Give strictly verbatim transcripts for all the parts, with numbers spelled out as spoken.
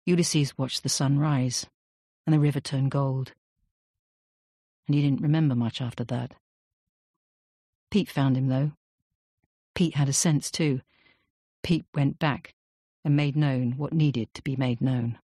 Ulysses watched the sun rise, and the river turn gold. And he didn't remember much after that. Pete found him, though. Pete had a sense, too. Pete went back and made known what needed to be made known.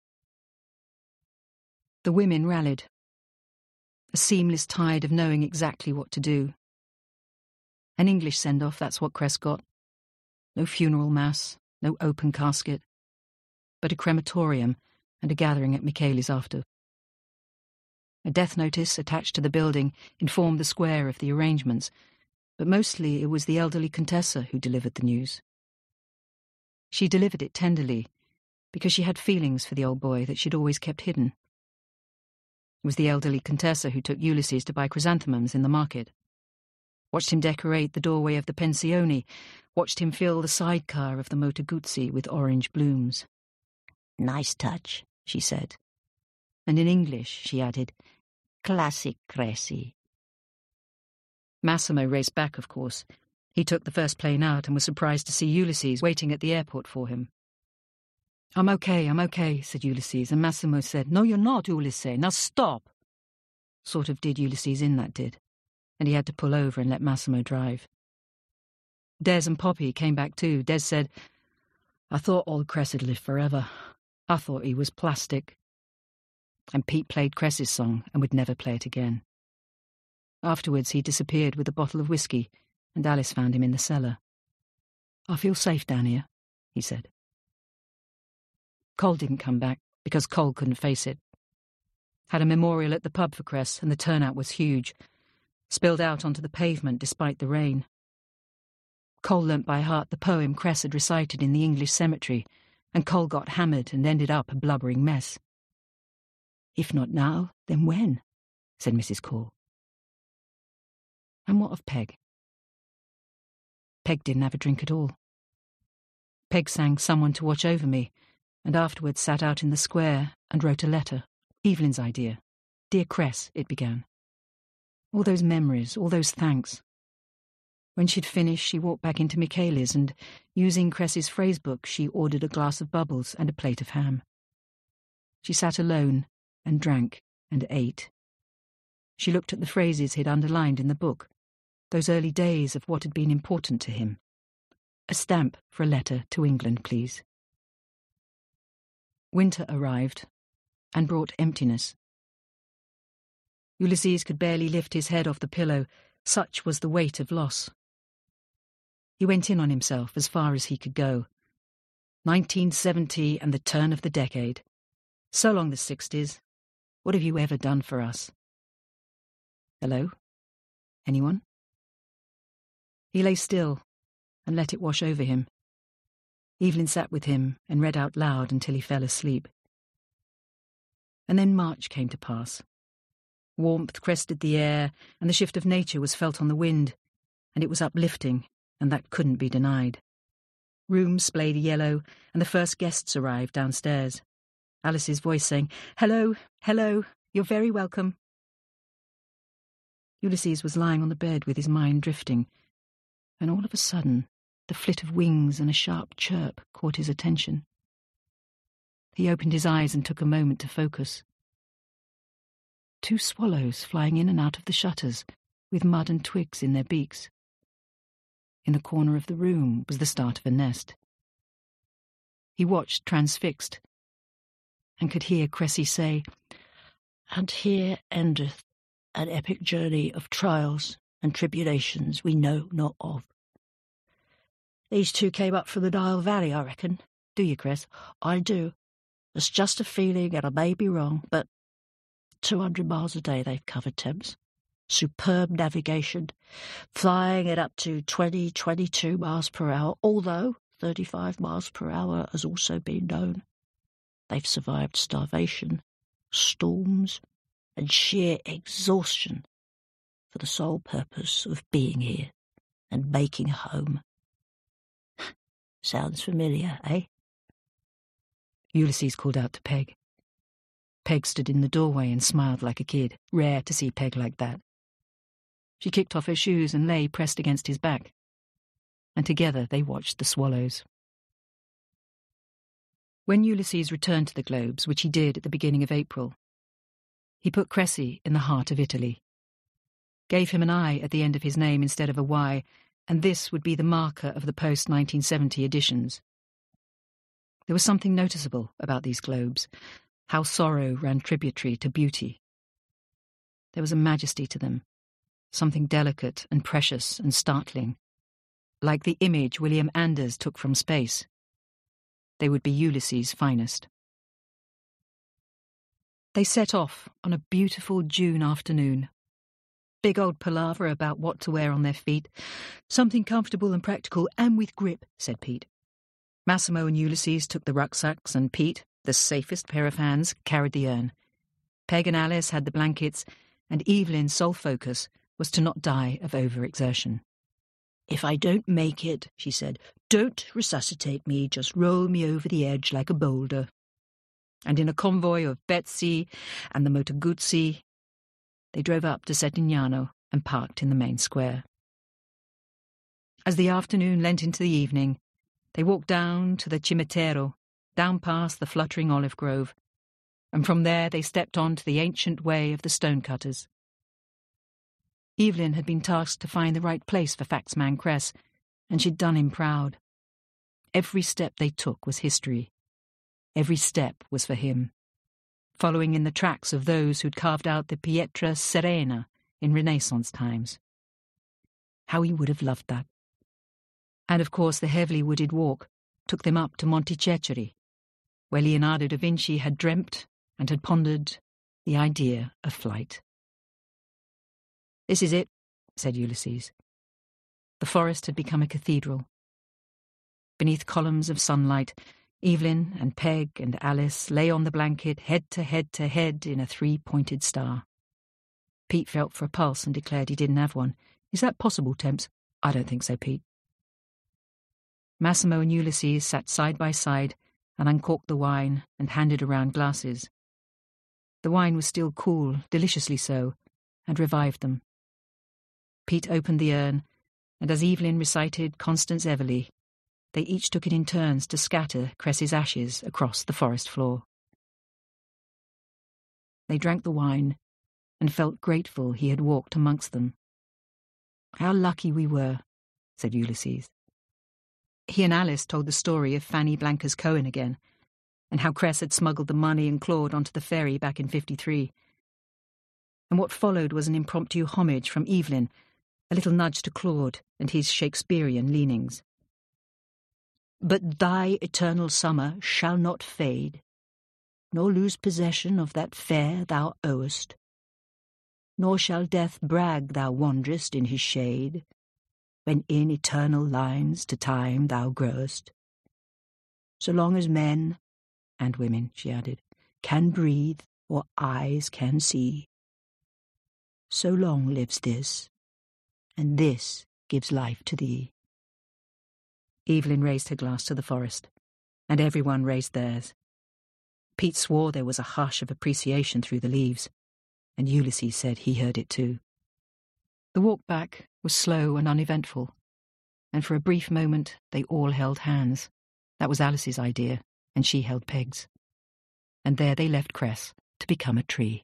The women rallied. A seamless tide of knowing exactly what to do. An English send-off, that's what Cress got. No funeral mass, no open casket, but a crematorium and a gathering at Michaelis after. A death notice attached to the building informed the square of the arrangements, but mostly it was the elderly Contessa who delivered the news. She delivered it tenderly, because she had feelings for the old boy that she'd always kept hidden. It was the elderly Contessa who took Ulysses to buy chrysanthemums in the market, watched him decorate the doorway of the pensione, watched him fill the sidecar of the Moto Guzzi with orange blooms. "Nice touch," she said. And in English she added, "Classic Cressy." Massimo raced back, of course. He took the first plane out and was surprised to see Ulysses waiting at the airport for him. "I'm okay, I'm okay," said Ulysses, and Massimo said, "No, you're not, Ulysses, now stop." Sort of did Ulysses in, that did, and he had to pull over and let Massimo drive. Des and Poppy came back too. Des said, "I thought old Cress had lived forever. I thought he was plastic." And Pete played Cress's song and would never play it again. Afterwards he disappeared with a bottle of whiskey, and Alice found him in the cellar. "I feel safe down here," he said. Cole didn't come back, because Cole couldn't face it. Had a memorial at the pub for Cress, and the turnout was huge. Spilled out onto the pavement despite the rain. Cole learnt by heart the poem Cress had recited in the English cemetery, and Cole got hammered and ended up a blubbering mess. "If not now, then when?" said Missus Cole. And what of Peg? Peg didn't have a drink at all. Peg sang "Someone to Watch Over Me," and afterwards sat out in the square and wrote a letter. Evelyn's idea. "Dear Cress," it began. All those memories, all those thanks. When she'd finished, she walked back into Michaelis and, using Cress's phrasebook, she ordered a glass of bubbles and a plate of ham. She sat alone and drank and ate. She looked at the phrases he'd underlined in the book, those early days of what had been important to him. A stamp for a letter to England, please. Winter arrived and brought emptiness. Ulysses could barely lift his head off the pillow, such was the weight of loss. He went in on himself as far as he could go. nineteen seventy and the turn of the decade. So long the sixties. What have you ever done for us? Hello? Anyone? He lay still and let it wash over him. Evelyn sat with him and read out loud until he fell asleep. And then March came to pass. Warmth crested the air, and the shift of nature was felt on the wind, and it was uplifting, and that couldn't be denied. Rooms splayed yellow, and the first guests arrived downstairs. Alice's voice saying, "Hello, hello, you're very welcome." Ulysses was lying on the bed with his mind drifting, and all of a sudden, the flit of wings and a sharp chirp caught his attention. He opened his eyes and took a moment to focus. Two swallows flying in and out of the shutters, with mud and twigs in their beaks. In the corner of the room was the start of a nest. He watched transfixed, and could hear Cressy say, "And here endeth an epic journey of trials and tribulations we know not of." These two came up from the Nile Valley, I reckon. Do you, Cress? I do. It's just a feeling, and I may be wrong, but two hundred miles a day they've covered, Thames. Superb navigation, flying at up to twenty, twenty-two miles per hour, although thirty-five miles per hour has also been known. They've survived starvation, storms, and sheer exhaustion for the sole purpose of being here and making home. Sounds familiar, eh? Ulysses called out to Peg. Peg stood in the doorway and smiled like a kid. Rare to see Peg like that. She kicked off her shoes and lay pressed against his back. And together they watched the swallows. When Ulysses returned to the Globes, which he did at the beginning of April, he put Cressy in the heart of Italy, gave him an I at the end of his name instead of a Y, and this would be the marker of the post nineteen seventy editions. There was something noticeable about these Globes, how sorrow ran tributary to beauty. There was a majesty to them, something delicate and precious and startling, like the image William Anders took from space. They would be Ulysses' finest. They set off on a beautiful June afternoon. Big old palaver about what to wear on their feet. Something comfortable and practical and with grip, said Pete. Massimo and Ulysses took the rucksacks, and Pete, the safest pair of hands, carried the urn. Peg and Alice had the blankets, and Evelyn's sole focus was to not die of overexertion. "If I don't make it," she said, "don't resuscitate me, just roll me over the edge like a boulder." And in a convoy of Betsy and the Moto Guzzi, they drove up to Settignano and parked in the main square. As the afternoon lent into the evening, they walked down to the Cimitero, down past the fluttering olive grove, and from there they stepped on to the ancient way of the stonecutters. Evelyn had been tasked to find the right place for Faxman Cress, and she'd done him proud. Every step they took was history. Every step was for him, following in the tracks of those who'd carved out the Pietra Serena in Renaissance times. How he would have loved that. And of course the heavily wooded walk took them up to Monticeceri, where Leonardo da Vinci had dreamt and had pondered the idea of flight. "This is it," said Ulysses. The forest had become a cathedral. Beneath columns of sunlight, Evelyn and Peg and Alice lay on the blanket, head to head to head in a three-pointed star. Pete felt for a pulse and declared he didn't have one. "Is that possible, Temps?" "I don't think so, Pete." Massimo and Ulysses sat side by side and uncorked the wine and handed around glasses. The wine was still cool, deliciously so, and revived them. Pete opened the urn, and as Evelyn recited Constance Everly, they each took it in turns to scatter Cress's ashes across the forest floor. They drank the wine and felt grateful he had walked amongst them. "How lucky we were," said Ulysses. He and Alice told the story of Fanny Blankers Cohen again, and how Cress had smuggled the money and Claude onto the ferry back in fifty-three. And what followed was an impromptu homage from Evelyn, a little nudge to Claude and his Shakespearean leanings. "But thy eternal summer shall not fade, nor lose possession of that fair thou owest, nor shall death brag thou wanderest in his shade, when in eternal lines to time thou growest. So long as men, and women," she added, "can breathe or eyes can see, so long lives this, and this gives life to thee." Evelyn raised her glass to the forest, and everyone raised theirs. Pete swore there was a hush of appreciation through the leaves, and Ulysses said he heard it too. The walk back was slow and uneventful, and for a brief moment they all held hands. That was Alice's idea, and she held Peg's. And there they left Cress to become a tree.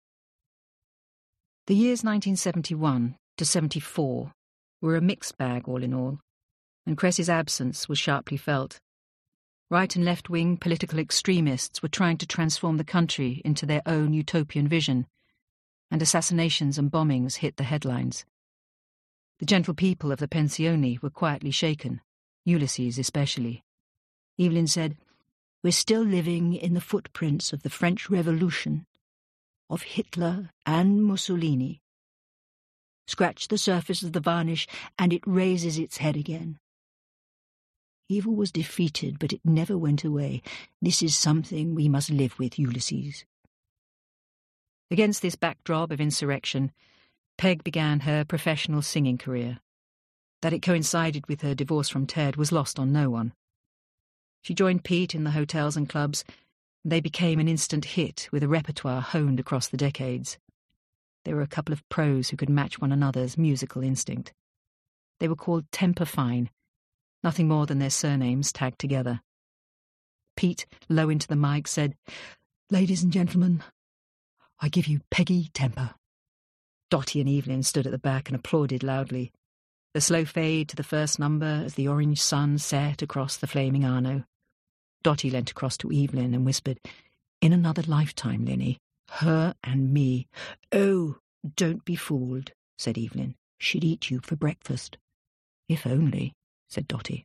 The years nineteen seventy-one to seventy-four were a mixed bag all in all, and Cress's absence was sharply felt. Right and left-wing political extremists were trying to transform the country into their own utopian vision, and assassinations and bombings hit the headlines. The gentle people of the Pensione were quietly shaken, Ulysses especially. Evelyn said, "We're still living in the footprints of the French Revolution, of Hitler and Mussolini. Scratch the surface of the varnish, and it raises its head again. Evil was defeated, but it never went away. This is something we must live with, Ulysses." Against this backdrop of insurrection, Peg began her professional singing career. That it coincided with her divorce from Ted was lost on no one. She joined Pete in the hotels and clubs, and they became an instant hit with a repertoire honed across the decades. There were a couple of pros who could match one another's musical instinct. They were called Temper Fine, nothing more than their surnames tagged together. Pete, low into the mic, said, "Ladies and gentlemen, I give you Peggy Temper." Dotty and Evelyn stood at the back and applauded loudly. The slow fade to the first number as the orange sun set across the flaming Arno. Dotty leant across to Evelyn and whispered, "In another lifetime, Linny. Her and me." "Oh, don't be fooled," said Evelyn. "She'd eat you for breakfast." "If only," said Dotty.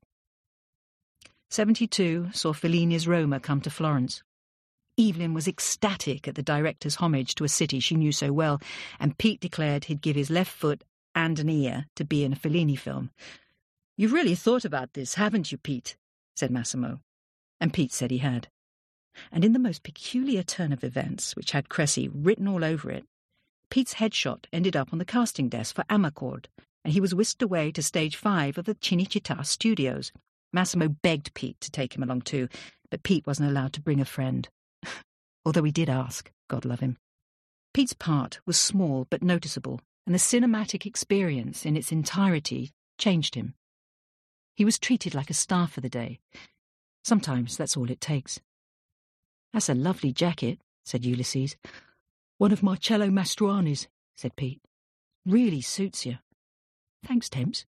seventy-two saw Fellini's Roma come to Florence. Evelyn was ecstatic at the director's homage to a city she knew so well, and Pete declared he'd give his left foot and an ear to be in a Fellini film. "You've really thought about this, haven't you, Pete?" said Massimo. And Pete said he had. And in the most peculiar turn of events, which had Cressy written all over it, Pete's headshot ended up on the casting desk for Amarcord, and he was whisked away to stage five of the Cinecittà studios. Massimo begged Pete to take him along too, but Pete wasn't allowed to bring a friend. Although he did ask, God love him. Pete's part was small but noticeable, and the cinematic experience in its entirety changed him. He was treated like a star for the day. Sometimes that's all it takes. "That's a lovely jacket," said Ulysses. "One of Marcello Mastroianni's," said Pete. "Really suits you." "Thanks, Temps."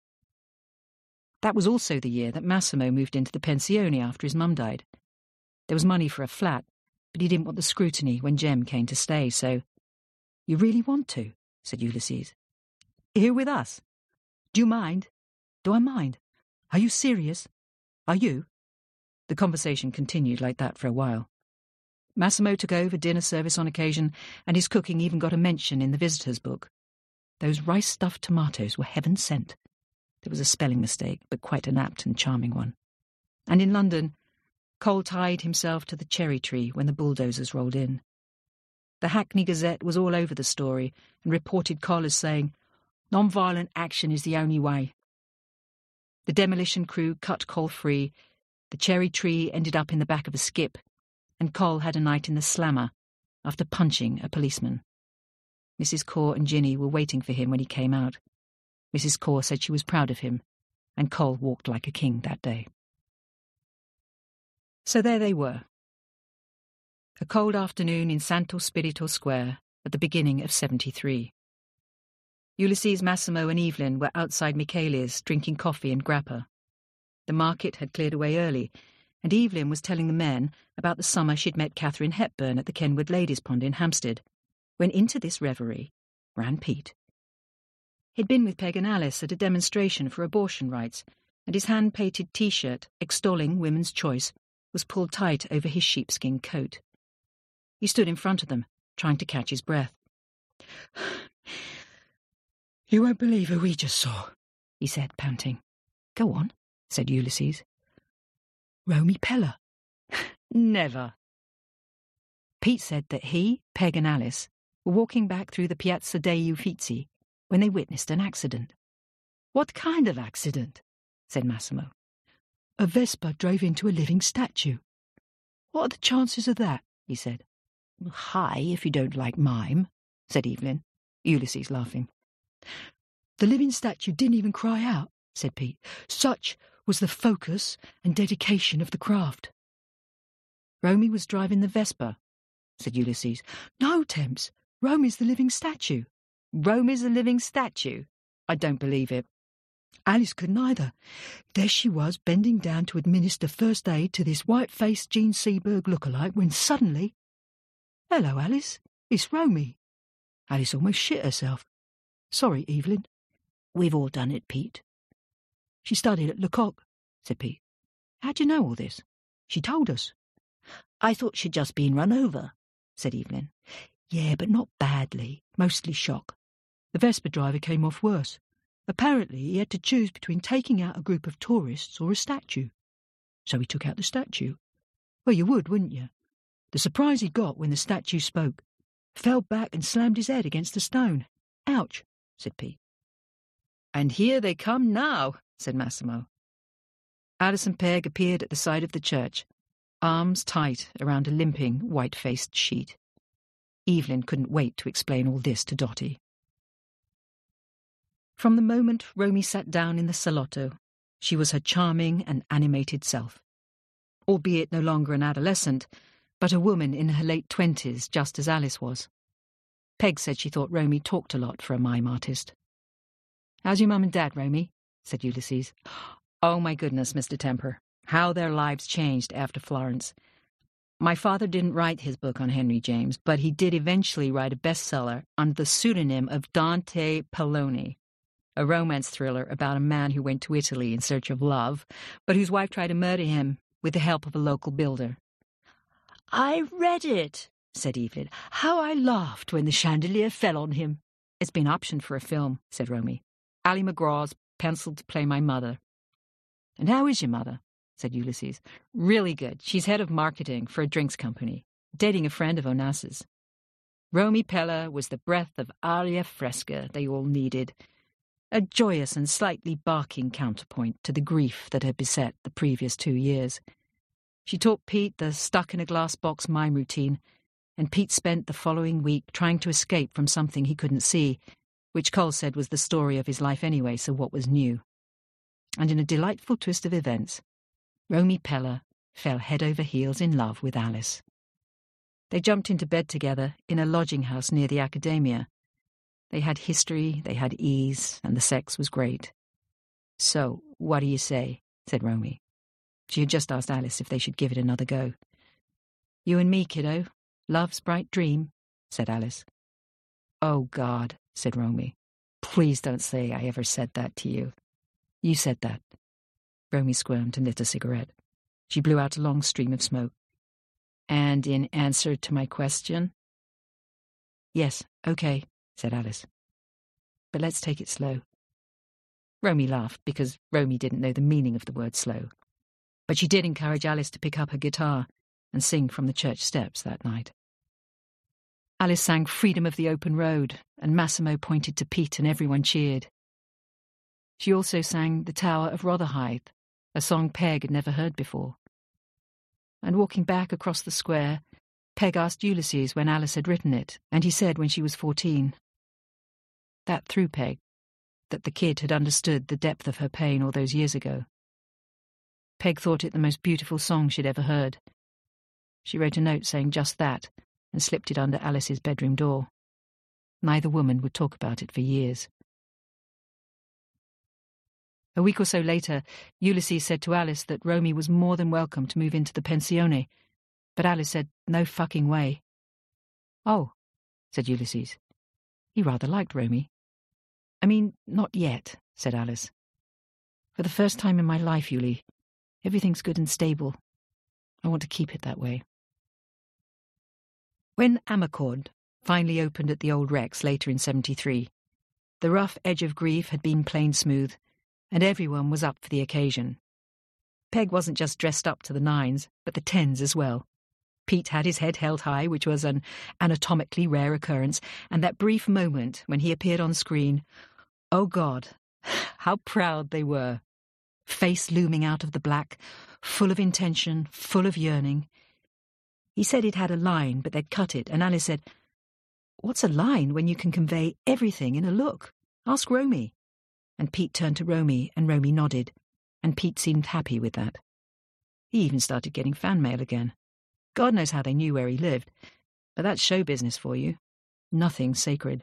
That was also the year that Massimo moved into the pensione after his mum died. There was money for a flat, but he didn't want the scrutiny when Jem came to stay, so... "You really want to?" said Ulysses. "Here with us? Do you mind? Do I mind? Are you serious? Are you?" The conversation continued like that for a while. Massimo took over dinner service on occasion, and his cooking even got a mention in the visitors' book. Those rice-stuffed tomatoes were heaven sent. There was a spelling mistake, but quite an apt and charming one. And in London, Cole tied himself to the cherry tree when the bulldozers rolled in. The Hackney Gazette was all over the story and reported Cole as saying, "Non-violent action is the only way." The demolition crew cut Cole free, the cherry tree ended up in the back of a skip, and Cole had a night in the slammer after punching a policeman. Missus Corr and Ginny were waiting for him when he came out. Missus Corr said she was proud of him, and Cole walked like a king that day. So there they were. A cold afternoon in Santo Spirito Square at the beginning of seventy-three. Ulysses, Massimo and Evelyn were outside Michele's drinking coffee and grappa. The market had cleared away early, and Evelyn was telling the men about the summer she'd met Catherine Hepburn at the Kenwood Ladies' Pond in Hampstead, when into this reverie ran Pete. He'd been with Peg and Alice at a demonstration for abortion rights, and his hand-painted T-shirt, extolling women's choice, was pulled tight over his sheepskin coat. He stood in front of them, trying to catch his breath. "You won't believe who we just saw," he said, panting. "Go on," said Ulysses. "Romy Peller." "Never." Pete said that he, Peg and Alice were walking back through the Piazza dei Uffizi when they witnessed an accident. "What kind of accident?" said Massimo. "A Vespa drove into a living statue." "What are the chances of that?" he said. "High, if you don't like mime," said Evelyn, Ulysses laughing. "The living statue didn't even cry out," said Pete. "Such was the focus and dedication of the craft." "Romy was driving the Vespa," said Ulysses. "No, Temps, Romy's the living statue." "Romy's a living statue? I don't believe it." "Alice couldn't either. There she was, bending down to administer first aid to this white-faced Gene Seberg lookalike, when suddenly... Hello, Alice, it's Romy." Alice almost shit herself. "Sorry, Evelyn." "We've all done it, Pete." "She studied at Lecoq," said Pete. "How'd you know all this?" "She told us." "I thought she'd just been run over," said Evelyn. "Yeah, but not badly, mostly shock. The Vespa driver came off worse. Apparently he had to choose between taking out a group of tourists or a statue. So he took out the statue. Well, you would, wouldn't you? The surprise he got when the statue spoke. Fell back and slammed his head against a stone. Ouch," said Pete. "And here they come now," said Massimo. Alice and Peg appeared at the side of the church, arms tight around a limping, white-faced sheet. Evelyn couldn't wait to explain all this to Dotty. From the moment Romy sat down in the salotto, she was her charming and animated self. albeit no longer an adolescent, but a woman in her late twenties, just as Alice was. Peg said she thought Romy talked a lot for a mime artist. "How's your mum and dad, Romy?" said Ulysses. "Oh, my goodness, Mister Temper. How their lives changed after Florence. My father didn't write his book on Henry James, but he did eventually write a bestseller under the pseudonym of Dante Pallone, a romance thriller about a man who went to Italy in search of love, but whose wife tried to murder him with the help of a local builder." "I read it," said Evelyn. "How I laughed when the chandelier fell on him." "It's been optioned for a film," said Romy. "Ali McGraw's penciled to play my mother." "And how is your mother?" said Ulysses. "Really good. She's head of marketing for a drinks company, dating a friend of Onassis." Romy Pella was the breath of aria fresca they all needed, a joyous and slightly barking counterpoint to the grief that had beset the previous two years. She taught Pete the stuck-in-a-glass-box mime routine, and Pete spent the following week trying to escape from something he couldn't see, which Cole said was the story of his life anyway, so what was new? And in a delightful twist of events, Romy Pella fell head over heels in love with Alice. They jumped into bed together in a lodging house near the Academia. They had history, they had ease, and the sex was great. "So, what do you say?" said Romy. She had just asked Alice if they should give it another go. "You and me, kiddo. Love's bright dream," said Alice. "Oh, God," said Romy. "Please don't say I ever said that to you." "You said that." Romy squirmed and lit a cigarette. She blew out a long stream of smoke. "And in answer to my question?" "Yes, okay," said Alice. "But let's take it slow." Romy laughed because Romy didn't know the meaning of the word slow. But she did encourage Alice to pick up her guitar and sing from the church steps that night. Alice sang Freedom of the Open Road, and Massimo pointed to Pete and everyone cheered. She also sang The Tower of Rotherhithe, a song Peg had never heard before. And walking back across the square, Peg asked Ulysses when Alice had written it, and he said when she was fourteen. That threw Peg, that the kid had understood the depth of her pain all those years ago. Peg thought it the most beautiful song she'd ever heard. She wrote a note saying just that, and slipped it under Alice's bedroom door. Neither woman would talk about it for years. A week or so later, Ulysses said to Alice that Romy was more than welcome to move into the pensione, but Alice said, "No fucking way." "Oh," said Ulysses. He rather liked Romy. "I mean, not yet," said Alice. "For the first time in my life, Uli, everything's good and stable. I want to keep it that way." When Amarcord finally opened at the Old Rex later in seventy-three, the rough edge of grief had been plain smooth, and everyone was up for the occasion. Peg wasn't just dressed up to the nines, but the tens as well. Pete had his head held high, which was an anatomically rare occurrence, and that brief moment when he appeared on screen, oh God, how proud they were. Face looming out of the black, full of intention, full of yearning. He said it had a line, but they'd cut it, and Alice said, "What's a line when you can convey everything in a look? Ask Romy." And Pete turned to Romy, and Romy nodded, and Pete seemed happy with that. He even started getting fan mail again. God knows how they knew where he lived, but that's show business for you. Nothing sacred.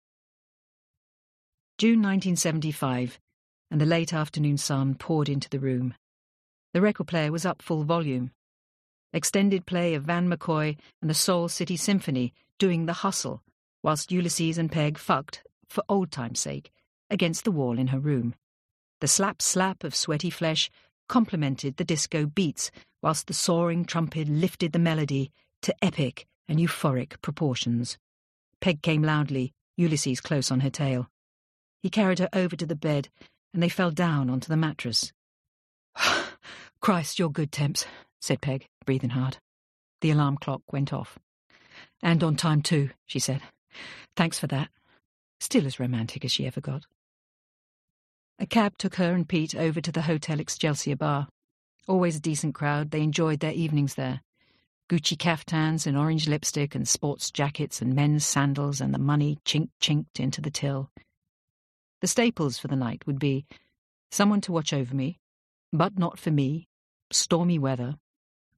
June nineteen seventy-five, and the late afternoon sun poured into the room. The record player was up full volume. Extended play of Van McCoy and the Soul City Symphony doing The Hustle, whilst Ulysses and Peg fucked, for old time's sake, against the wall in her room. The slap-slap of sweaty flesh complemented the disco beats, whilst the soaring trumpet lifted the melody to epic and euphoric proportions. Peg came loudly, Ulysses close on her tail. He carried her over to the bed, and they fell down onto the mattress. "Christ, you're good, Temps," said Peg, breathing hard. The alarm clock went off. "And on time too," she said. "Thanks for that." Still as romantic as she ever got. A cab took her and Pete over to the Hotel Excelsior bar. Always a decent crowd, they enjoyed their evenings there. Gucci caftans and orange lipstick and sports jackets and men's sandals, and the money chink-chinked into the till. The staples for the night would be someone to watch over me, but not for me, stormy weather,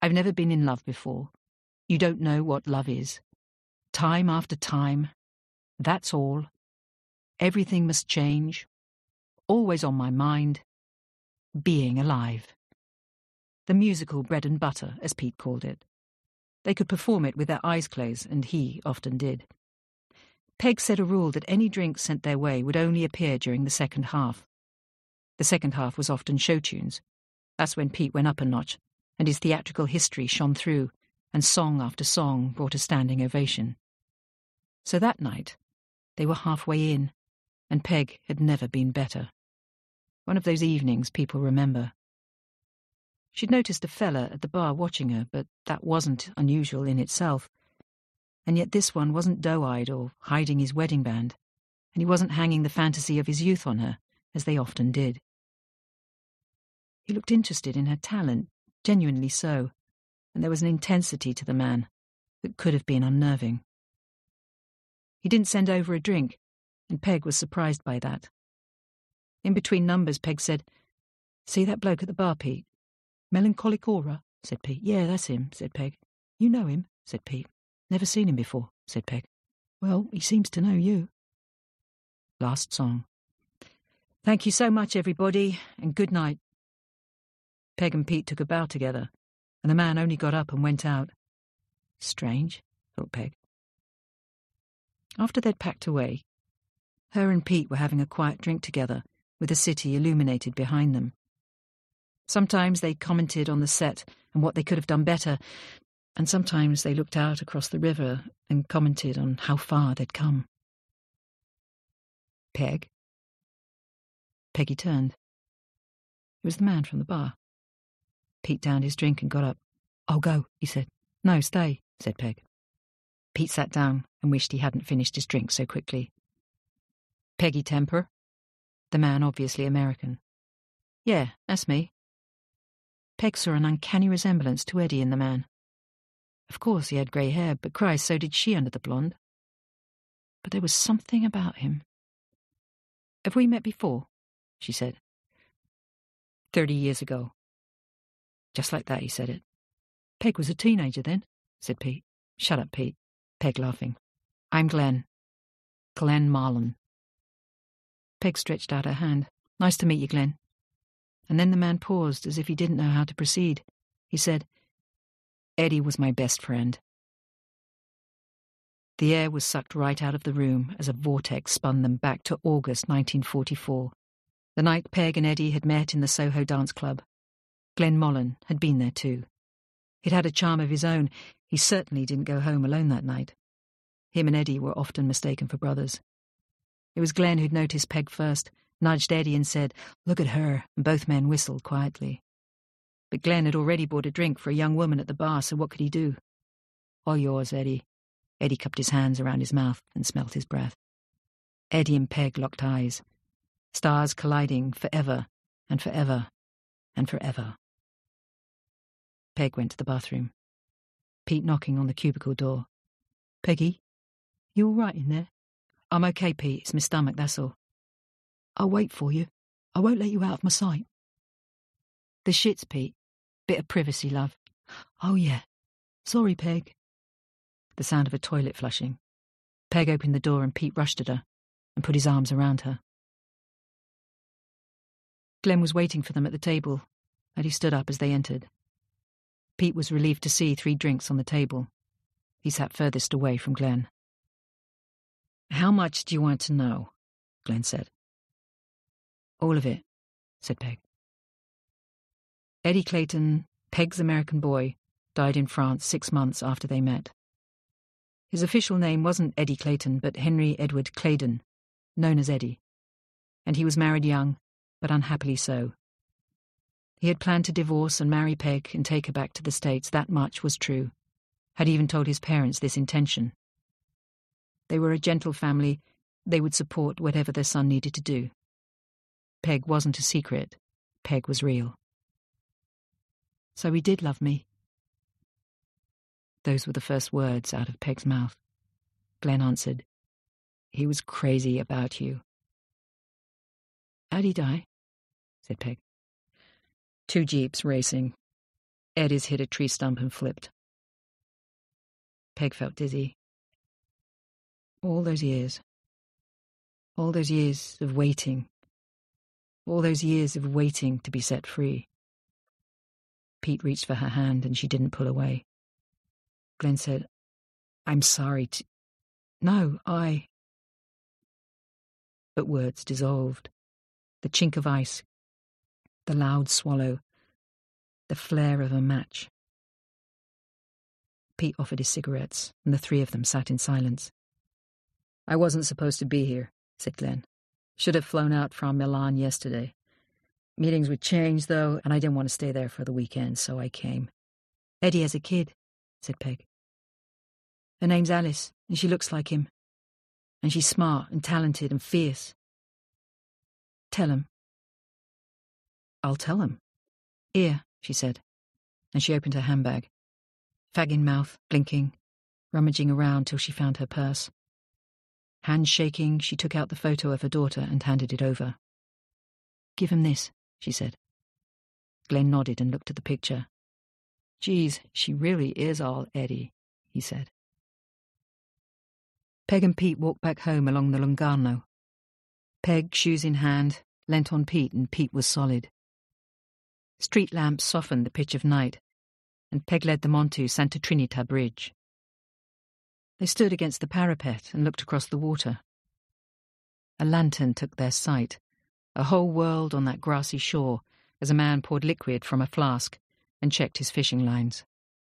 I've never been in love before. You don't know what love is. Time after time. That's all. Everything must change. Always on my mind. Being alive. The musical bread and butter, as Pete called it. They could perform it with their eyes closed, and he often did. Peg set a rule that any drink sent their way would only appear during the second half. The second half was often show tunes. That's when Pete went up a notch, and his theatrical history shone through, and song after song brought a standing ovation. So that night, they were halfway in, and Peg had never been better. One of those evenings people remember. She'd noticed a fella at the bar watching her, but that wasn't unusual in itself. And yet this one wasn't doe-eyed or hiding his wedding band, and he wasn't hanging the fantasy of his youth on her, as they often did. He looked interested in her talent, genuinely so, and there was an intensity to the man that could have been unnerving. He didn't send over a drink, and Peg was surprised by that. In between numbers, Peg said, "See that bloke at the bar, Pete?" "Melancholic Aura," said Pete. "Yeah, that's him," said Peg. "You know him," said Pete. "Never seen him before," said Peg. "Well, he seems to know you." Last song. "Thank you so much, everybody, and good night." Peg and Pete took a bow together, and the man only got up and went out. Strange, thought Peg. After they'd packed away, her and Pete were having a quiet drink together, with the city illuminated behind them. Sometimes they commented on the set and what they could have done better, and sometimes they looked out across the river and commented on how far they'd come. "Peg?" Peggy turned. It was the man from the bar. Pete downed his drink and got up. "I'll go," he said. "No, stay," said Peg. Pete sat down and wished he hadn't finished his drink so quickly. "Peggy Temper?" The man obviously American. "Yeah, that's me." Peg saw an uncanny resemblance to Eddie in the man. Of course he had grey hair, but Christ, so did she under the blonde. But there was something about him. "Have we met before?" she said. Thirty years ago." Just like that he said it. "Peg was a teenager then," said Pete. "Shut up, Pete," Peg laughing. "I'm Glenn. Glenn Marlon." Peg stretched out her hand. "Nice to meet you, Glenn." And then the man paused as if he didn't know how to proceed. He said, "Eddie was my best friend." The air was sucked right out of the room as a vortex spun them back to August nineteen forty-four, the night Peg and Eddie had met in the Soho Dance Club. Glenn Mullen had been there too. He'd had a charm of his own. He certainly didn't go home alone that night. Him and Eddie were often mistaken for brothers. It was Glenn who'd noticed Peg first, nudged Eddie and said, "Look at her," and both men whistled quietly. But Glenn had already bought a drink for a young woman at the bar, so what could he do? "All yours, Eddie." Eddie cupped his hands around his mouth and smelt his breath. Eddie and Peg locked eyes, stars colliding forever and forever and forever. Peg went to the bathroom. Pete knocking on the cubicle door. "Peggy, you all right in there?" "I'm okay, Pete. It's my stomach, that's all." "I'll wait for you. I won't let you out of my sight." "The shits, Pete. Bit of privacy, love." "Oh, yeah. Sorry, Peg." The sound of a toilet flushing. Peg opened the door and Pete rushed at her and put his arms around her. Glenn was waiting for them at the table, and he stood up as they entered. Pete was relieved to see three drinks on the table. He sat furthest away from Glenn. "How much do you want to know?" Glenn said. "All of it," said Peg. Eddie Clayton, Peg's American boy, died in France six months after they met. His official name wasn't Eddie Clayton, but Henry Edward Claydon, known as Eddie. And he was married young, but unhappily so. He had planned to divorce and marry Peg and take her back to the States, that much was true. Had even told his parents this intention. They were a gentle family. They would support whatever their son needed to do. Peg wasn't a secret. Peg was real. "So he did love me." Those were the first words out of Peg's mouth. Glenn answered, "He was crazy about you." "How'd he die?" said Peg. "Two jeeps racing. Eddie's hit a tree stump and flipped. Peg felt dizzy. All those years. All those years of waiting. All those years of waiting to be set free. Pete reached for her hand and she didn't pull away. Glenn said, I'm sorry to... No, I... But words dissolved. The chink of ice. The loud swallow. The flare of a match. Pete offered his cigarettes, and the three of them sat in silence. I wasn't supposed to be here, said Glenn. Should have flown out from Milan yesterday. Meetings would change, though, and I didn't want to stay there for the weekend, so I came. Eddie has a kid, said Peg. Her name's Alice, and she looks like him. And she's smart and talented and fierce. Tell him. I'll tell him. Here, she said, and she opened her handbag. Fag in mouth, blinking, rummaging around till she found her purse. Hands shaking, she took out the photo of her daughter and handed it over. Give him this, she said. Glenn nodded and looked at the picture. Geez, she really is all Eddie, he said. Peg and Pete walked back home along the Lung'Arno. Peg, shoes in hand, leant on Pete, and Pete was solid. Street lamps softened the pitch of night, and Peg led them onto Santa Trinita Bridge. They stood against the parapet and looked across the water. A lantern took their sight, a whole world on that grassy shore, as a man poured liquid from a flask and checked his fishing lines.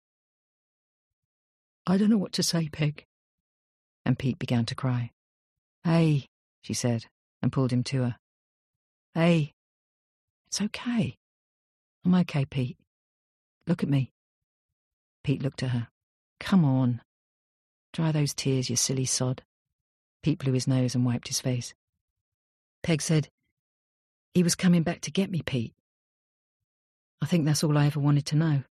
I don't know what to say, Peg. And Pete began to cry. Hey, she said, and pulled him to her. Hey, it's okay. I'm okay, Pete. Look at me. Pete looked at her. Come on. Dry those tears, you silly sod. Pete blew his nose and wiped his face. Peg said, he was coming back to get me, Pete. I think that's all I ever wanted to know.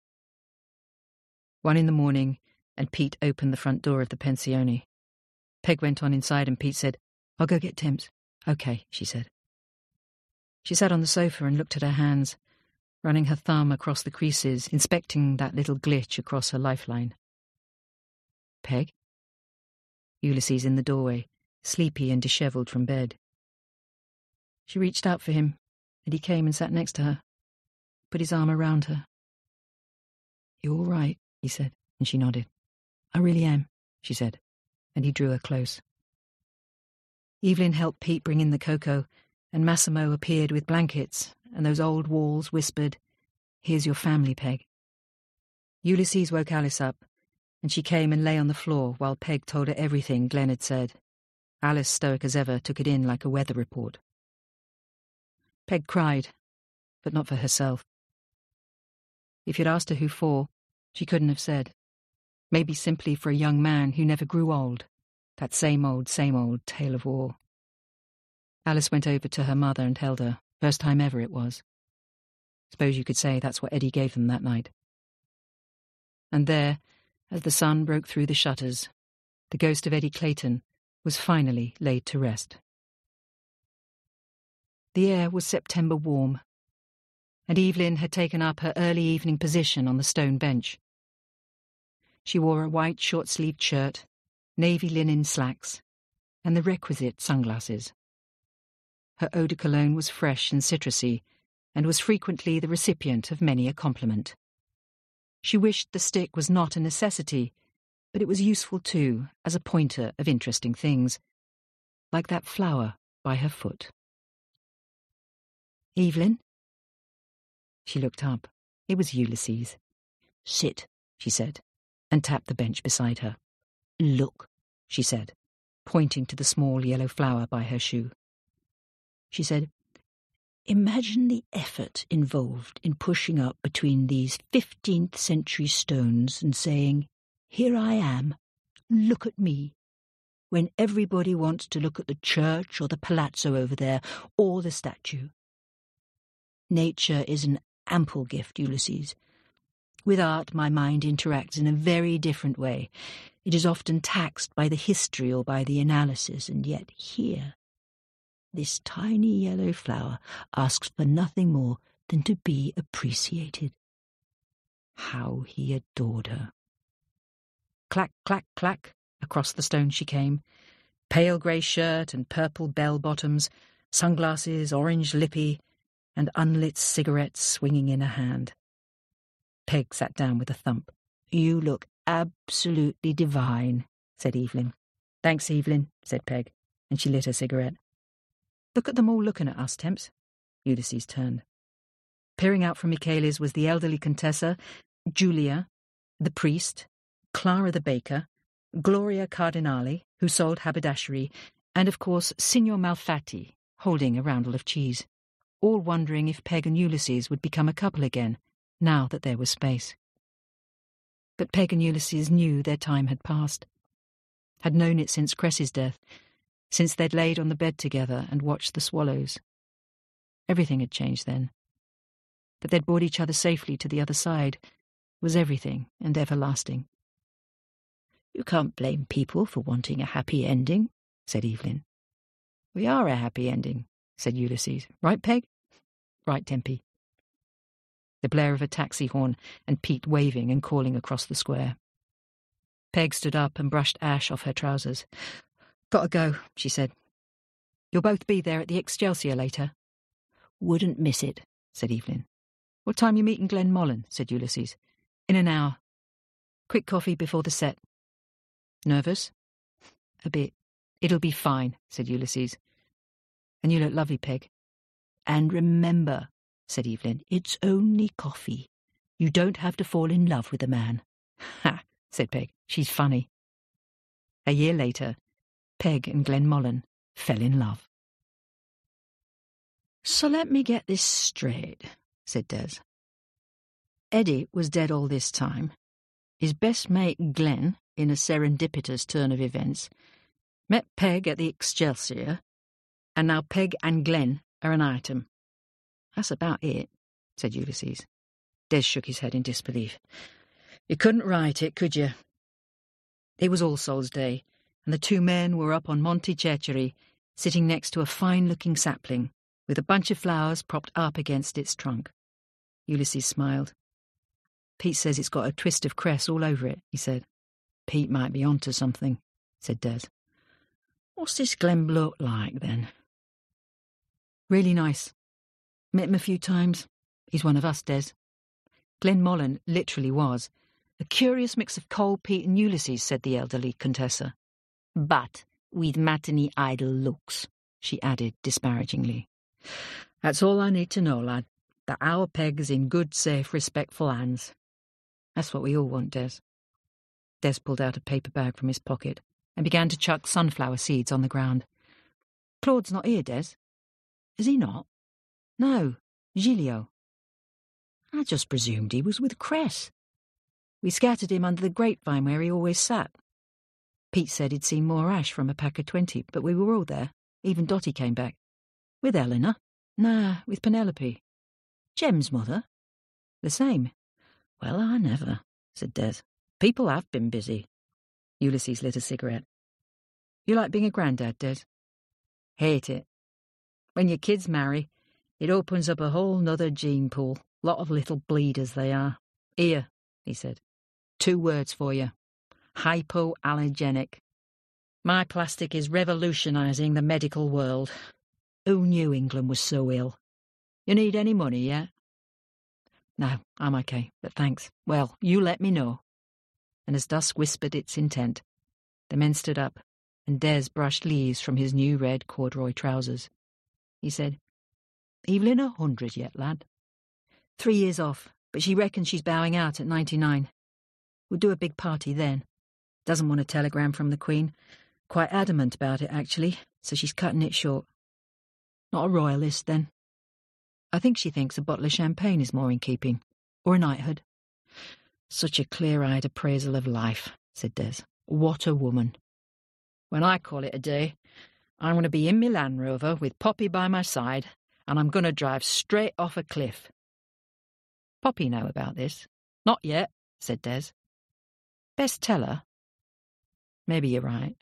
One in the morning, and Pete opened the front door of the pensione. Peg went on inside and Pete said, I'll go get Temps. Okay, she said. She sat on the sofa and looked at her hands, running her thumb across the creases, inspecting that little glitch across her lifeline. Peg? Ulysses in the doorway, sleepy and dishevelled from bed. She reached out for him, and he came and sat next to her, put his arm around her. You all right? He said, and she nodded. I really am, she said, and he drew her close. Evelyn helped Pete bring in the cocoa, and Massimo appeared with blankets, and those old walls whispered, Here's your family, Peg. Ulysses woke Alice up, and she came and lay on the floor while Peg told her everything Glenn had said. Alice, stoic as ever, took it in like a weather report. Peg cried, but not for herself. If you'd asked her who for, she couldn't have said. Maybe simply for a young man who never grew old, that same old, same old tale of war. Alice went over to her mother and held her, first time ever it was. Suppose you could say that's what Eddie gave them that night. And there, as the sun broke through the shutters, the ghost of Eddie Clayton was finally laid to rest. The air was September warm, and Evelyn had taken up her early evening position on the stone bench. She wore a white short-sleeved shirt, navy linen slacks, and the requisite sunglasses. Her eau de cologne was fresh and citrusy, and was frequently the recipient of many a compliment. She wished the stick was not a necessity, but it was useful too, as a pointer of interesting things, like that flower by her foot. Evelyn? She looked up. It was Ulysses. Sit, she said, and tapped the bench beside her. Look, she said, pointing to the small yellow flower by her shoe. She said, Imagine the effort involved in pushing up between these fifteenth century stones and saying, Here I am, look at me, when everybody wants to look at the church or the palazzo over there, or the statue. Nature is an ample gift, Ulysses. With art, my mind interacts in a very different way. It is often taxed by the history or by the analysis, and yet here, this tiny yellow flower asks for nothing more than to be appreciated. How he adored her. Clack, clack, clack, across the stone she came, pale grey shirt and purple bell-bottoms, sunglasses, orange lippy, and unlit cigarettes swinging in her hand. Peg sat down with a thump. "You look absolutely divine," said Evelyn. "Thanks, Evelyn," said Peg, and she lit her cigarette. "Look at them all looking at us, Temps." Ulysses turned. Peering out from Michaelis was the elderly Contessa, Julia, the priest, Clara the baker, Gloria Cardinali, who sold haberdashery, and of course Signor Malfatti, holding a roundel of cheese, all wondering if Peg and Ulysses would become a couple again, now that there was space. But Peg and Ulysses knew their time had passed, had known it since Cress's death, since they'd laid on the bed together and watched the swallows. Everything had changed then. That they'd brought each other safely to the other side was everything and everlasting. "You can't blame people for wanting a happy ending," said Evelyn. "We are a happy ending," said Ulysses. "Right, Peg?" "Right, Tempe." The blare of a taxi horn and Pete waving and calling across the square. Peg stood up and brushed ash off her trousers. "Gotta go," she said. "You'll both be there at the Excelsior later." "Wouldn't miss it," said Evelyn. "What time you meeting Glenn Mullen?" said Ulysses. "In an hour. Quick coffee before the set." "Nervous?" "A bit." "It'll be fine," said Ulysses. "And you look lovely, Peg." "And remember," said Evelyn, "it's only coffee. You don't have to fall in love with a man." "Ha," said Peg. "She's funny." A year later, Peg and Glenn Mullen fell in love. "So let me get this straight," said Des. "Eddie was dead all this time. His best mate, Glenn, in a serendipitous turn of events, met Peg at the Excelsior, and now Peg and Glenn are an item." "That's about it," said Ulysses. Des shook his head in disbelief. "You couldn't write it, could you?" It was All Souls' Day, and the two men were up on Monte Cecere, sitting next to a fine-looking sapling, with a bunch of flowers propped up against its trunk. Ulysses smiled. "Pete says it's got a twist of cress all over it," he said. "Pete might be onto something," said Des. "What's this Glenn bloke like, then?" "Really nice. Met him a few times. He's one of us, Des." Glenn Mullen literally was. "A curious mix of Cole, Pete and Ulysses," said the elderly Contessa. "But with matinee idol looks," she added disparagingly. "That's all I need to know, lad. That our Peg's in good, safe, respectful hands. That's what we all want, Des." Des pulled out a paper bag from his pocket and began to chuck sunflower seeds on the ground. "Claude's not here, Des." "Is he not?" "No, Giglio." "I just presumed he was with Cress. We scattered him under the grapevine where he always sat. Pete said he'd seen more ash from a pack of twenty, but we were all there. Even Dotty came back." "With Eleanor?" "Nah, with Penelope." "Jem's mother?" "The same." "Well, I never," said Des. "People have been busy." Ulysses lit a cigarette. "You like being a granddad, Des?" "Hate it. When your kids marry, it opens up a whole nother gene pool. Lot of little bleeders they are. Here," he said. "Two words for you. Hypoallergenic. My plastic is revolutionising the medical world. Who knew England was so ill? You need any money yet?" "No, I'm okay, but thanks. Well, you let me know." And as dusk whispered its intent, the men stood up, and Des brushed leaves from his new red corduroy trousers. He said, "Evelyn a hundred yet, lad?" "Three years off, but she reckons she's bowing out at ninety-nine. We'll do a big party then. Doesn't want a telegram from the Queen. Quite adamant about it, actually, so she's cutting it short. Not a royalist, then. I think she thinks a bottle of champagne is more in keeping, or a knighthood." "Such a clear-eyed appraisal of life," said Des. "What a woman. When I call it a day, I'm going to be in my Land Rover with Poppy by my side, and I'm going to drive straight off a cliff." "Poppy know about this?" "Not yet," said Des. "Best tell her." "Maybe you're right."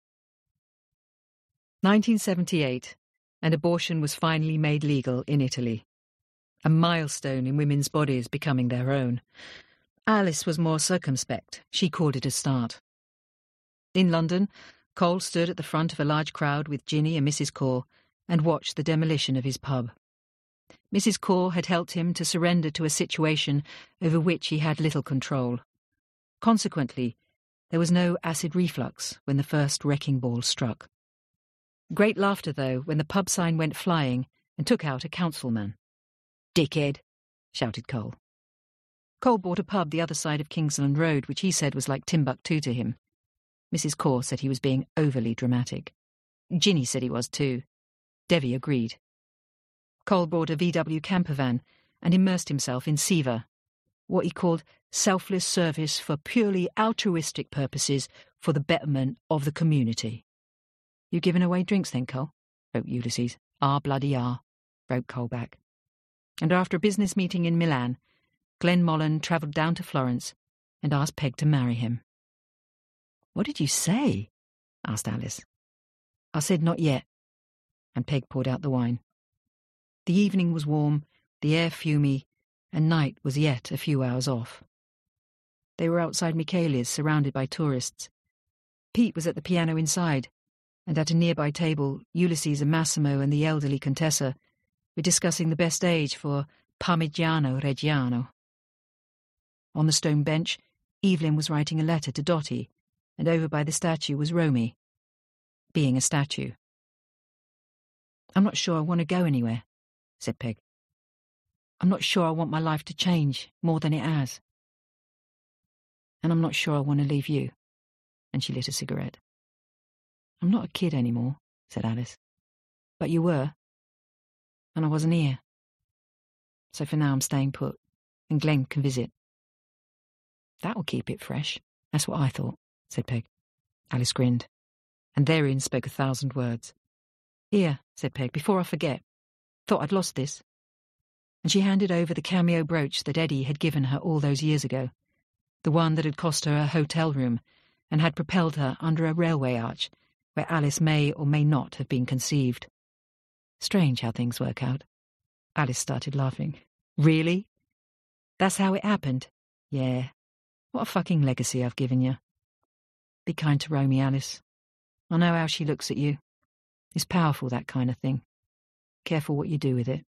nineteen seventy-eight, and abortion was finally made legal in Italy. A milestone in women's bodies becoming their own. Alice was more circumspect. She called it a start. In London, Cole stood at the front of a large crowd with Ginny and Missus Corr and watched the demolition of his pub. Missus Corr had helped him to surrender to a situation over which he had little control. Consequently, there was no acid reflux when the first wrecking ball struck. Great laughter, though, when the pub sign went flying and took out a councilman. "Dickhead," shouted Cole. Cole bought a pub the other side of Kingsland Road, which he said was like Timbuktu to him. Missus Corr said he was being overly dramatic. Ginny said he was too. Devi agreed. Cole bought a V W camper van and immersed himself in SEVA, what he called selfless service for purely altruistic purposes for the betterment of the community. "You giving away drinks then, Cole?" wrote Ulysses. "Ah, bloody ah," wrote Cole back. And after a business meeting in Milan, Glenn Mullen travelled down to Florence and asked Peg to marry him. "What did you say?" asked Alice. "I said not yet," and Peg poured out the wine. The evening was warm, the air fumy, and night was yet a few hours off. They were outside Michele's, surrounded by tourists. Pete was at the piano inside, and at a nearby table, Ulysses and Massimo and the elderly Contessa were discussing the best age for Parmigiano Reggiano. On the stone bench, Evelyn was writing a letter to Dottie, and over by the statue was Romy, being a statue. "I'm not sure I want to go anywhere," said Peg. "I'm not sure I want my life to change more than it has. And I'm not sure I want to leave you." And she lit a cigarette. "I'm not a kid anymore," said Alice. "But you were. And I wasn't here. So for now I'm staying put, and Glenn can visit." "That'll keep it fresh. That's what I thought," said Peg. Alice grinned, and therein spoke a thousand words. "Here," said Peg, "before I forget. Thought I'd lost this." And she handed over the cameo brooch that Eddie had given her all those years ago, the one that had cost her a hotel room and had propelled her under a railway arch where Alice may or may not have been conceived. Strange how things work out. Alice started laughing. "Really? That's how it happened?" "Yeah. What a fucking legacy I've given you. Be kind to Romy, Alice. I know how she looks at you. It's powerful, that kind of thing. Careful what you do with it."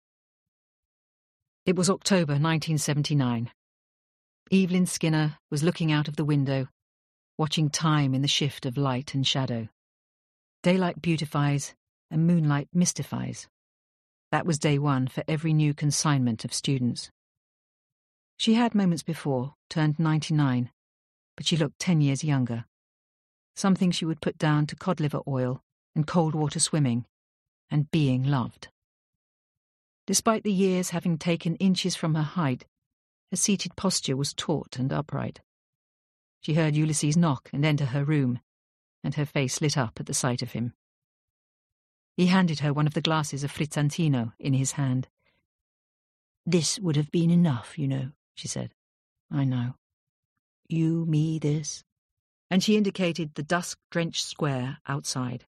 It was October nineteen seventy-nine. Evelyn Skinner was looking out of the window, watching time in the shift of light and shadow. Daylight beautifies and moonlight mystifies. That was day one for every new consignment of students. She had moments before turned ninety-nine, but she looked ten years younger. Something she would put down to cod liver oil and cold water swimming and being loved. Despite the years having taken inches from her height, her seated posture was taut and upright. She heard Ulysses knock and enter her room, and her face lit up at the sight of him. He handed her one of the glasses of Frizzantino in his hand. "This would have been enough, you know," she said. "I know. You, me, this." And she indicated the dusk-drenched square outside.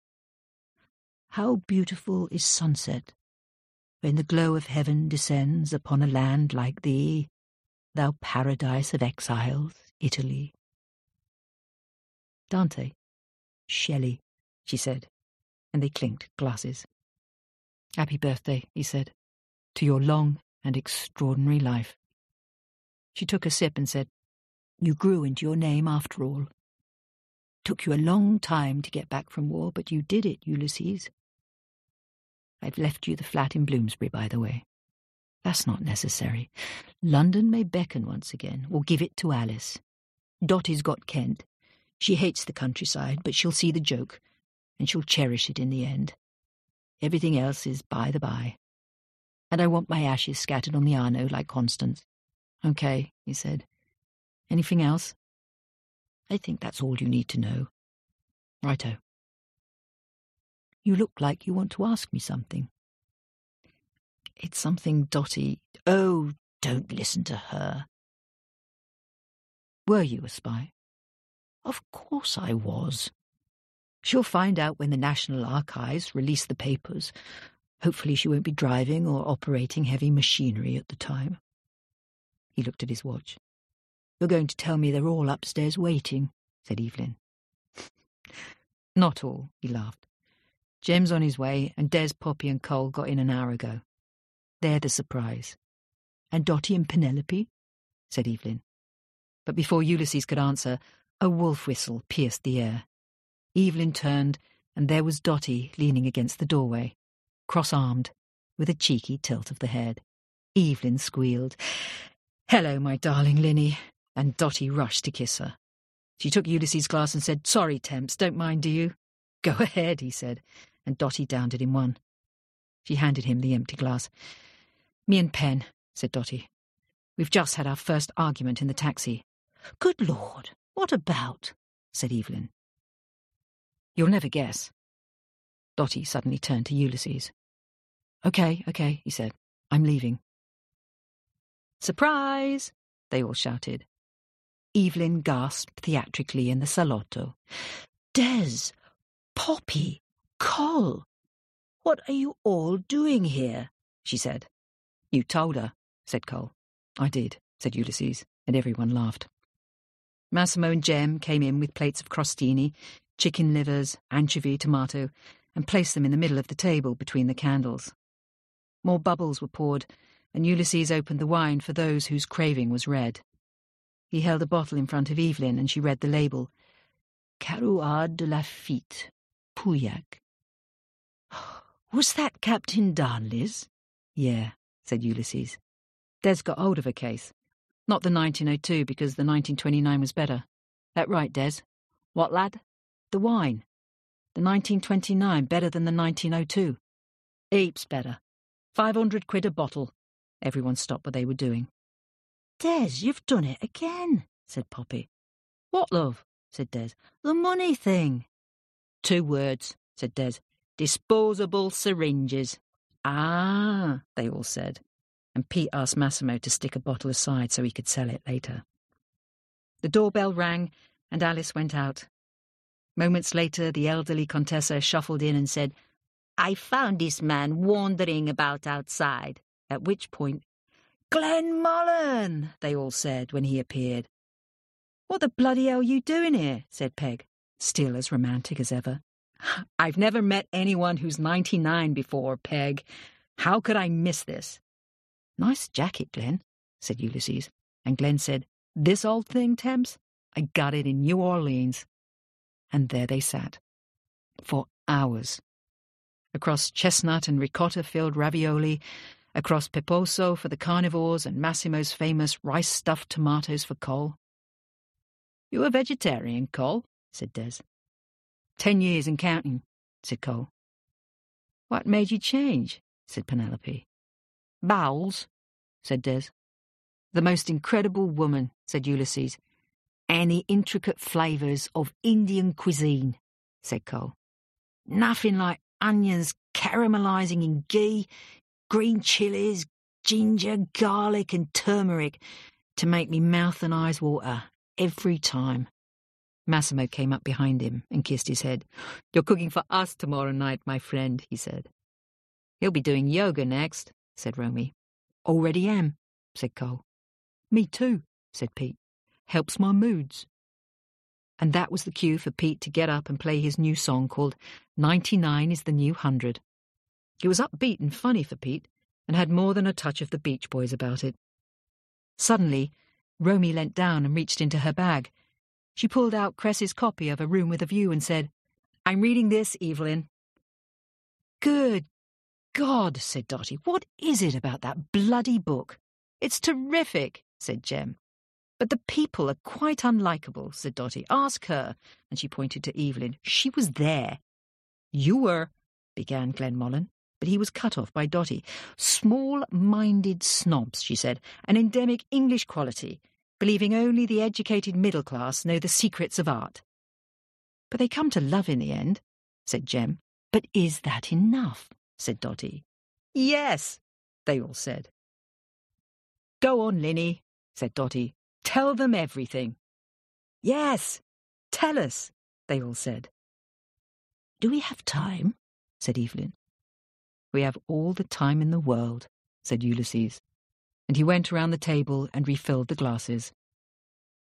"How beautiful is sunset, when the glow of heaven descends upon a land like thee, thou paradise of exiles, Italy." "Dante." "Shelley," she said, and they clinked glasses. "Happy birthday," he said, "to your long and extraordinary life." She took a sip and said, "You grew into your name after all. Took you a long time to get back from war, but you did it, Ulysses. I've left you the flat in Bloomsbury, by the way. That's not necessary. London may beckon once again, or give it to Alice. Dottie's got Kent. She hates the countryside, but she'll see the joke, and she'll cherish it in the end. Everything else is by the by. And I want my ashes scattered on the Arno like Constance." "Okay," he said. "Anything else?" "I think that's all you need to know." "Righto." "You look like you want to ask me something." "It's something Dottie—" "Oh, don't listen to her." "Were you a spy?" "Of course I was. She'll find out when the National Archives release the papers. Hopefully she won't be driving or operating heavy machinery at the time." He looked at his watch. You're going to tell me they're all upstairs waiting, said Evelyn. Not all, he laughed. Jem's on his way, and Des, Poppy and Cole got in an hour ago. They're the surprise. And Dotty and Penelope? Said Evelyn. But before Ulysses could answer, a wolf whistle pierced the air. Evelyn turned, and there was Dotty leaning against the doorway, cross-armed, with a cheeky tilt of the head. Evelyn squealed, "Hello, my darling Linny," and Dotty rushed to kiss her. She took Ulysses' glass and said, "Sorry, Temps, don't mind, do you?" "Go ahead," he said, and Dotty downed it in one. She handed him the empty glass. "Me and Pen," said Dotty. "We've just had our first argument in the taxi." "Good Lord, what about?" said Evelyn. "You'll never guess." Dotty suddenly turned to Ulysses. "Okay, okay," he said. "I'm leaving." "Surprise!" they all shouted. Evelyn gasped theatrically in the salotto. "Des, Poppy, Cole, what are you all doing here?" she said. "You told her," said Cole. "I did," said Ulysses, and everyone laughed. Massimo and Jem came in with plates of crostini, chicken livers, anchovy, tomato, and placed them in the middle of the table between the candles. More bubbles were poured, and Ulysses opened the wine for those whose craving was red. He held a bottle in front of Evelyn, and she read the label. Carouard de Lafitte, Pauillac. "Was that Captain Darnley's?" "Yeah," said Ulysses. "Des got hold of a case. Not the nineteen oh two, because the nineteen twenty-nine was better. That right, Des?" "What, lad?" "The wine. The nineteen twenty-nine better than the nineteen oh two." "Heaps better. Five hundred quid a bottle." Everyone stopped what they were doing. "Des, you've done it again," said Poppy. "What, love?" said Des. "The money thing." "Two words," said Des. "Disposable syringes." "Ah," they all said, and Pete asked Massimo to stick a bottle aside so he could sell it later. The doorbell rang, and Alice went out. Moments later, the elderly Contessa shuffled in and said, "I found this man wandering about outside," at which point, "Glenmullen," they all said when he appeared. "What the bloody hell are you doing here?" said Peg, still as romantic as ever. "I've never met anyone who's ninety-nine before, Peg. How could I miss this?" "Nice jacket, Glenn," said Ulysses, and Glenn said, "This old thing, Temps? I got it in New Orleans." And there they sat, for hours. Across chestnut and ricotta-filled ravioli, across peposo for the carnivores and Massimo's famous rice-stuffed tomatoes for Cole. "You a vegetarian, Cole?" said Des. Ten years and counting," said Cole. "What made you change?" said Penelope. "Bowels," said Des. "The most incredible woman," said Ulysses. "Any intricate flavours of Indian cuisine," said Cole. "Nothing like onions caramelising in ghee, green chilies, ginger, garlic and turmeric to make me mouth and eyes water every time." Massimo came up behind him and kissed his head. "You're cooking for us tomorrow night, my friend," he said. "He'll be doing yoga next," said Romy. "Already am," said Cole. "Me too," said Pete. "Helps my moods." And that was the cue for Pete to get up and play his new song called ninety-nine is the New Hundred. It was upbeat and funny for Pete, and had more than a touch of the Beach Boys about it. Suddenly, Romy leant down and reached into her bag. She pulled out Cress's copy of A Room with a View and said, "I'm reading this, Evelyn." "Good God," said Dotty. "What is it about that bloody book?" "It's terrific," said Jem. "But the people are quite unlikable," said Dotty. "Ask her," and she pointed to Evelyn. "She was there." "You were," began Glenmullen, but he was cut off by Dotty. "Small-minded snobs," she said, "an endemic English quality, believing only the educated middle class know the secrets of art." "But they come to love in the end," said Jem. "But is that enough?" said Dotty. "Yes," they all said. "Go on, Linny," said Dotty. "Tell them everything." "Yes, tell us," they all said. "Do we have time?" said Evelyn. "We have all the time in the world," said Ulysses, and he went around the table and refilled the glasses.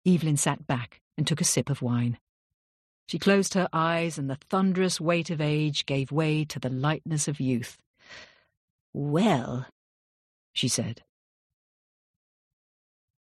Evelyn sat back and took a sip of wine. She closed her eyes, and the thunderous weight of age gave way to the lightness of youth. "Well," she said,